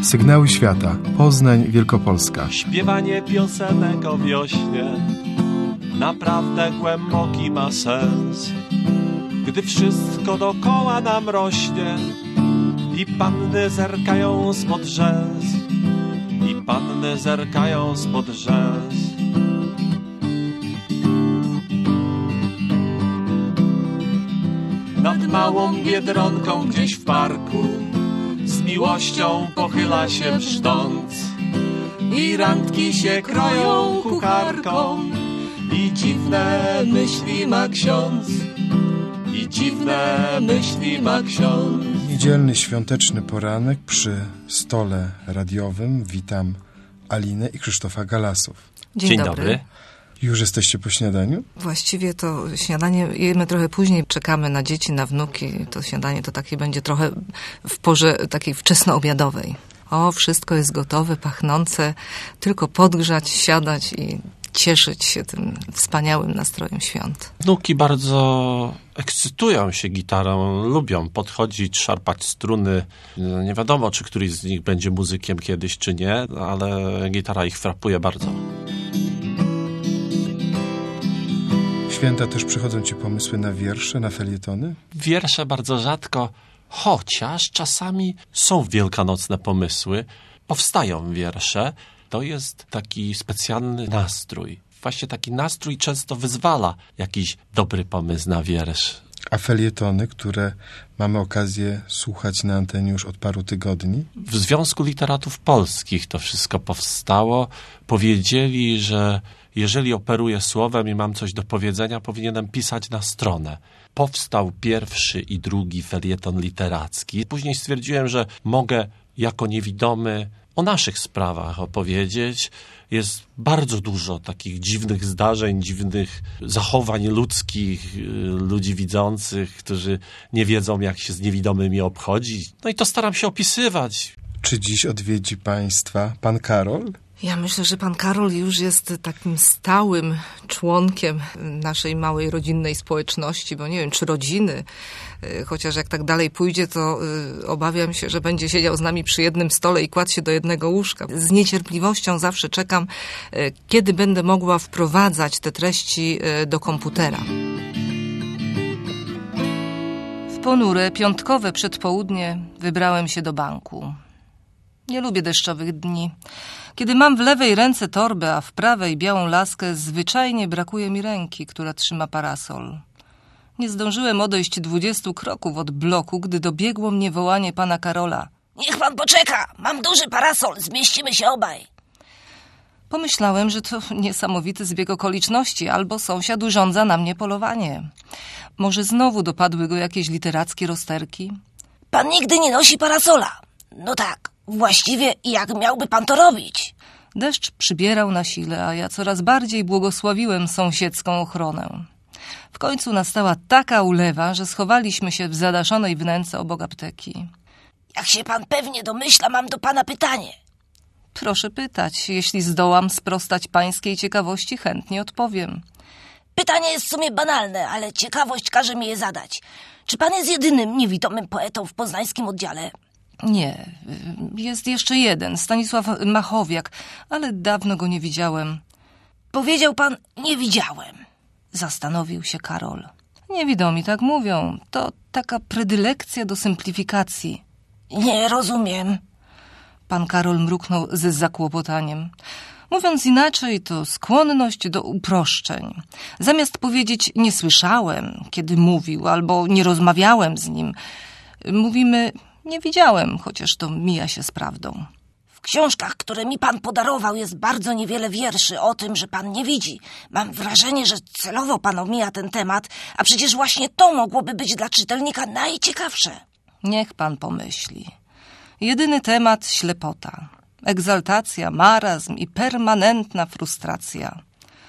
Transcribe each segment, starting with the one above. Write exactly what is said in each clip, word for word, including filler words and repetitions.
Sygnały Świata. Poznań, Wielkopolska. Śpiewanie piosenek o wiośnie naprawdę głęboki ma sens. Gdy wszystko dookoła nam rośnie i panny zerkają spod rzęs, i panny zerkają spod rzęs. Nad małą Biedronką gdzieś w parku z miłością pochyla się brzdąc i randki się kroją kucharką i dziwne myśli ma ksiądz, i dziwne myśli ma ksiądz. Niedzielny świąteczny poranek przy stole radiowym. Witam Alinę i Krzysztofa Galasów. Dzień, Dzień dobry. dobry. Już jesteście po śniadaniu? Właściwie to śniadanie jemy trochę później, czekamy na dzieci, na wnuki. To śniadanie to takie będzie trochę w porze takiej wczesnoobiadowej. O, wszystko jest gotowe, pachnące, tylko podgrzać, siadać i cieszyć się tym wspaniałym nastrojem świąt. Wnuki bardzo ekscytują się gitarą, lubią podchodzić, szarpać struny. No nie wiadomo, czy któryś z nich będzie muzykiem kiedyś, czy nie, ale gitara ich frapuje bardzo. Święta też przychodzą ci pomysły na wiersze, na felietony? Wiersze bardzo rzadko, chociaż czasami są wielkanocne pomysły, powstają wiersze. To jest taki specjalny nastrój. Właśnie taki nastrój często wyzwala jakiś dobry pomysł na wiersz. A felietony, które mamy okazję słuchać na antenie już od paru tygodni? W Związku Literatów Polskich to wszystko powstało. Powiedzieli, że jeżeli operuję słowem i mam coś do powiedzenia, powinienem pisać na stronę. Powstał pierwszy i drugi felieton literacki. Później stwierdziłem, że mogę jako niewidomy o naszych sprawach opowiedzieć. Jest bardzo dużo takich dziwnych zdarzeń, dziwnych zachowań ludzkich, ludzi widzących, którzy nie wiedzą, jak się z niewidomymi obchodzić. No i to staram się opisywać. Czy dziś odwiedzi państwa pan Karol? Ja myślę, że pan Karol już jest takim stałym członkiem naszej małej rodzinnej społeczności, bo nie wiem, czy rodziny, chociaż jak tak dalej pójdzie, to obawiam się, że będzie siedział z nami przy jednym stole i kładł się do jednego łóżka. Z niecierpliwością zawsze czekam, kiedy będę mogła wprowadzać te treści do komputera. W ponure, piątkowe przedpołudnie wybrałem się do banku. Nie lubię deszczowych dni. Kiedy mam w lewej ręce torbę, a w prawej białą laskę, zwyczajnie brakuje mi ręki, która trzyma parasol. Nie zdążyłem odejść dwudziestu kroków od bloku, gdy dobiegło mnie wołanie pana Karola. Niech pan poczeka, mam duży parasol, zmieścimy się obaj. Pomyślałem, że to niesamowity zbieg okoliczności, albo sąsiad urządza na mnie polowanie. Może znowu dopadły go jakieś literackie rozterki? Pan nigdy nie nosi parasola. No tak, właściwie jak miałby pan to robić? Deszcz przybierał na sile, a ja coraz bardziej błogosławiłem sąsiedzką ochronę. W końcu nastała taka ulewa, że schowaliśmy się w zadaszonej wnęce obok apteki. Jak się pan pewnie domyśla, mam do pana pytanie. Proszę pytać, jeśli zdołam sprostać pańskiej ciekawości, chętnie odpowiem. Pytanie jest w sumie banalne, ale ciekawość każe mi je zadać. Czy pan jest jedynym niewidomym poetą w poznańskim oddziale? Nie, jest jeszcze jeden, Stanisław Machowiak, ale dawno go nie widziałem. Powiedział pan, nie widziałem. Zastanowił się Karol. Niewidomi tak mówią, to taka predylekcja do symplifikacji. Nie rozumiem. Pan Karol mruknął z zakłopotaniem. Mówiąc inaczej, to skłonność do uproszczeń. Zamiast powiedzieć nie słyszałem, kiedy mówił, albo nie rozmawiałem z nim, mówimy nie widziałem, chociaż to mija się z prawdą. W książkach, które mi pan podarował, jest bardzo niewiele wierszy o tym, że pan nie widzi. Mam wrażenie, że celowo pan omija ten temat, a przecież właśnie to mogłoby być dla czytelnika najciekawsze. Niech pan pomyśli. Jedyny temat ślepota. Egzaltacja, marazm i permanentna frustracja.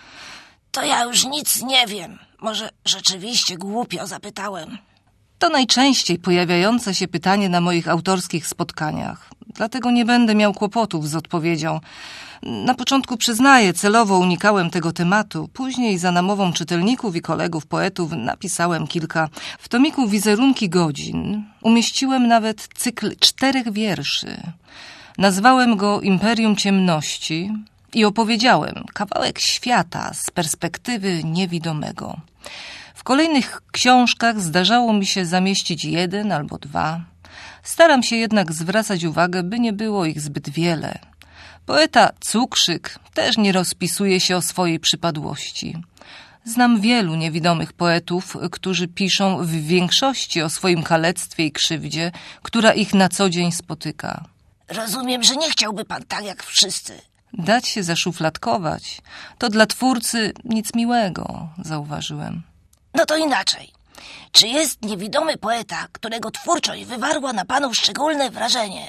To ja już nic nie wiem. Może rzeczywiście głupio zapytałem. To najczęściej pojawiające się pytanie na moich autorskich spotkaniach. Dlatego nie będę miał kłopotów z odpowiedzią. Na początku przyznaję, celowo unikałem tego tematu. Później za namową czytelników i kolegów poetów napisałem kilka. W tomiku Wizerunki godzin umieściłem nawet cykl czterech wierszy. Nazwałem go Imperium Ciemności i opowiedziałem kawałek świata z perspektywy niewidomego. W kolejnych książkach zdarzało mi się zamieścić jeden albo dwa. Staram się jednak zwracać uwagę, by nie było ich zbyt wiele. Poeta Cukrzyk też nie rozpisuje się o swojej przypadłości. Znam wielu niewidomych poetów, którzy piszą w większości o swoim kalectwie i krzywdzie, która ich na co dzień spotyka. Rozumiem, że nie chciałby pan tak jak wszyscy. Dać się zaszufladkować to dla twórcy nic miłego, zauważyłem. No to inaczej. Czy jest niewidomy poeta, którego twórczość wywarła na panu szczególne wrażenie?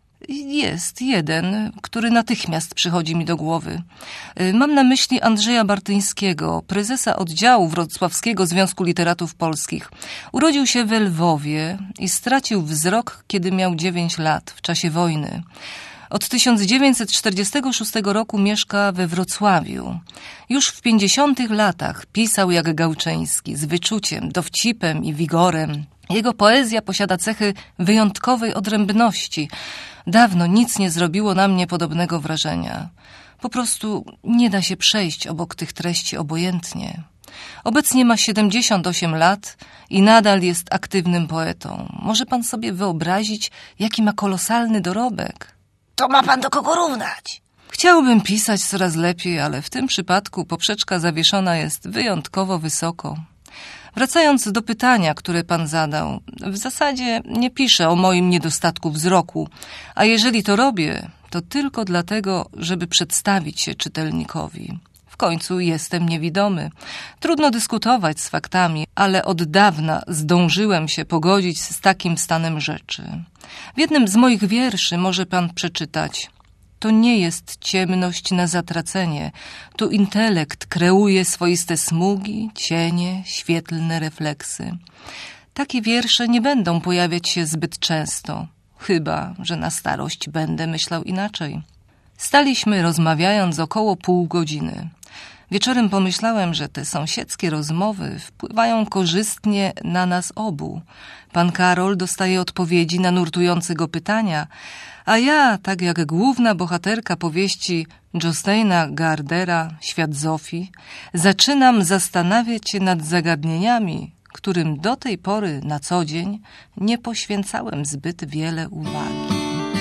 Jest jeden, który natychmiast przychodzi mi do głowy. Mam na myśli Andrzeja Bartyńskiego, prezesa oddziału Wrocławskiego Związku Literatów Polskich. Urodził się we Lwowie i stracił wzrok, kiedy miał dziewięć lat, w czasie wojny. Od tysiąc dziewięćset czterdziestego szóstego roku mieszka we Wrocławiu. Już w pięćdziesiątych latach pisał jak Gałczyński, z wyczuciem, dowcipem i wigorem. Jego poezja posiada cechy wyjątkowej odrębności. Dawno nic nie zrobiło na mnie podobnego wrażenia. Po prostu nie da się przejść obok tych treści obojętnie. Obecnie ma siedemdziesiąt osiem lat i nadal jest aktywnym poetą. Może pan sobie wyobrazić, jaki ma kolosalny dorobek? To ma pan do kogo równać. Chciałbym pisać coraz lepiej, ale w tym przypadku poprzeczka zawieszona jest wyjątkowo wysoko. Wracając do pytania, które pan zadał, w zasadzie nie piszę o moim niedostatku wzroku, a jeżeli to robię, to tylko dlatego, żeby przedstawić się czytelnikowi. W końcu jestem niewidomy. Trudno dyskutować z faktami, ale od dawna zdążyłem się pogodzić z takim stanem rzeczy. W jednym z moich wierszy może pan przeczytać: to nie jest ciemność na zatracenie. Tu intelekt kreuje swoiste smugi, cienie, świetlne refleksy. Takie wiersze nie będą pojawiać się zbyt często, chyba że na starość będę myślał inaczej. Staliśmy rozmawiając około pół godziny. Wieczorem pomyślałem, że te sąsiedzkie rozmowy wpływają korzystnie na nas obu. Pan Karol dostaje odpowiedzi na nurtujące go pytania, a ja, tak jak główna bohaterka powieści Josteina Gardera Świat Zofii, zaczynam zastanawiać się nad zagadnieniami, którym do tej pory na co dzień nie poświęcałem zbyt wiele uwagi.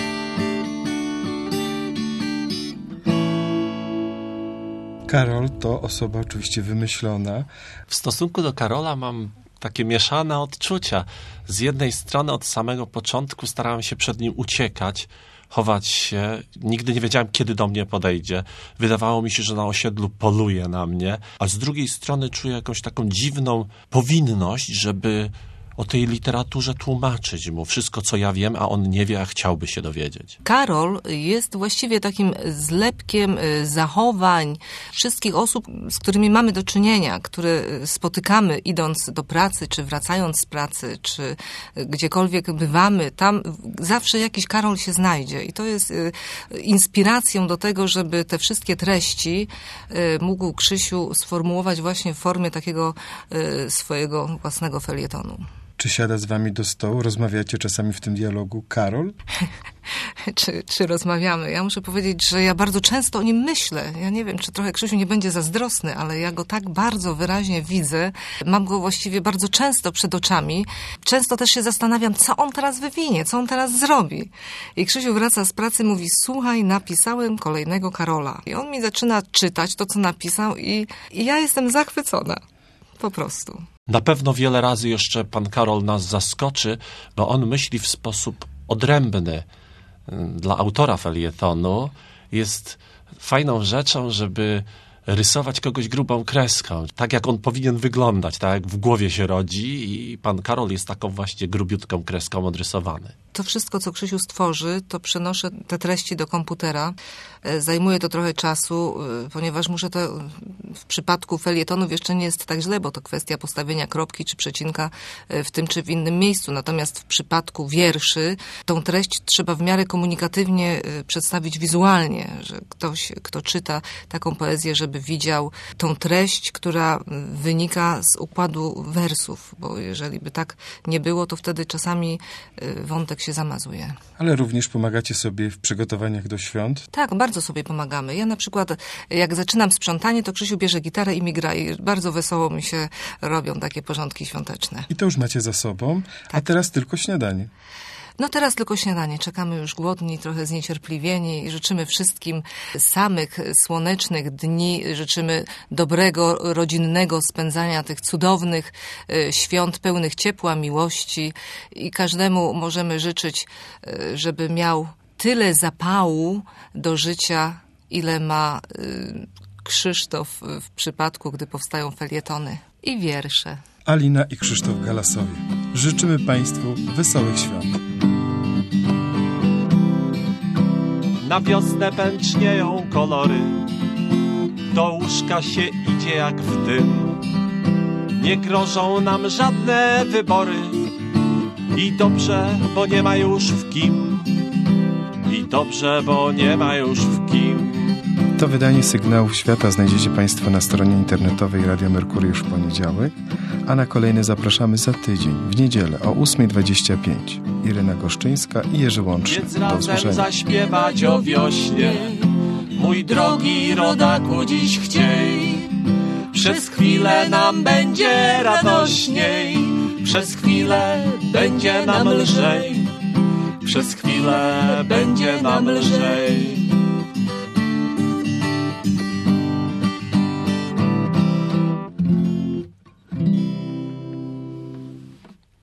Karol to osoba oczywiście wymyślona. W stosunku do Karola mam takie mieszane odczucia. Z jednej strony od samego początku starałem się przed nim uciekać, chować się. Nigdy nie wiedziałem, kiedy do mnie podejdzie. Wydawało mi się, że na osiedlu poluje na mnie. A z drugiej strony czuję jakąś taką dziwną powinność, żeby o tej literaturze tłumaczyć mu wszystko, co ja wiem, a on nie wie, a chciałby się dowiedzieć. Karol jest właściwie takim zlepkiem zachowań wszystkich osób, z którymi mamy do czynienia, które spotykamy idąc do pracy, czy wracając z pracy, czy gdziekolwiek bywamy. Tam zawsze jakiś Karol się znajdzie i to jest inspiracją do tego, żeby te wszystkie treści mógł Krzysiu sformułować właśnie w formie takiego swojego własnego felietonu. Czy siada z wami do stołu? Rozmawiacie czasami w tym dialogu Karol? czy, czy rozmawiamy? Ja muszę powiedzieć, że ja bardzo często o nim myślę. Ja nie wiem, czy trochę Krzysiu nie będzie zazdrosny, ale ja go tak bardzo wyraźnie widzę. Mam go właściwie bardzo często przed oczami. Często też się zastanawiam, co on teraz wywinie, co on teraz zrobi. I Krzysiu wraca z pracy, mówi: słuchaj, napisałem kolejnego Karola. I on mi zaczyna czytać to, co napisał i, i ja jestem zachwycona. Po prostu. Na pewno wiele razy jeszcze pan Karol nas zaskoczy, bo on myśli w sposób odrębny. Dla autora felietonu jest fajną rzeczą, żeby rysować kogoś grubą kreską, tak jak on powinien wyglądać, tak jak w głowie się rodzi, i pan Karol jest taką właśnie grubiutką kreską odrysowany. To wszystko, co Krzysiu stworzy, to przenoszę te treści do komputera. Zajmuje to trochę czasu, ponieważ muszę to, w przypadku felietonów jeszcze nie jest tak źle, bo to kwestia postawienia kropki czy przecinka w tym czy w innym miejscu. Natomiast w przypadku wierszy tą treść trzeba w miarę komunikatywnie przedstawić wizualnie, że ktoś, kto czyta taką poezję, żeby żeby widział tą treść, która wynika z układu wersów, bo jeżeli by tak nie było, to wtedy czasami wątek się zamazuje. Ale również pomagacie sobie w przygotowaniach do świąt? Tak, bardzo sobie pomagamy. Ja na przykład, jak zaczynam sprzątanie, to Krzysiu bierze gitarę i mi gra i bardzo wesoło mi się robią takie porządki świąteczne. I to już macie za sobą, tak. A teraz tylko śniadanie. No teraz tylko śniadanie. Czekamy już głodni, trochę zniecierpliwieni i życzymy wszystkim samych słonecznych dni. Życzymy dobrego, rodzinnego spędzania tych cudownych świąt pełnych ciepła, miłości i każdemu możemy życzyć, żeby miał tyle zapału do życia, ile ma Krzysztof w przypadku, gdy powstają felietony i wiersze. Alina i Krzysztof Galasowie. Życzymy Państwu wesołych świąt. Na wiosnę pęcznieją kolory, do łóżka się idzie jak w dym. Nie grożą nam żadne wybory i dobrze, bo nie ma już w kim. I dobrze, bo nie ma już w kim. To wydanie Sygnałów Świata znajdziecie Państwo na stronie internetowej Radia Merkury w poniedziałek, a na kolejne zapraszamy za tydzień, w niedzielę o ósma dwadzieścia pięć. Irena Goszczyńska i Jerzy Łączny. Więc razem zaśpiewać o wiośnie, mój drogi rodaku, dziś chciej. Przez chwilę nam będzie radośniej, przez chwilę będzie nam lżej, przez chwilę będzie nam lżej.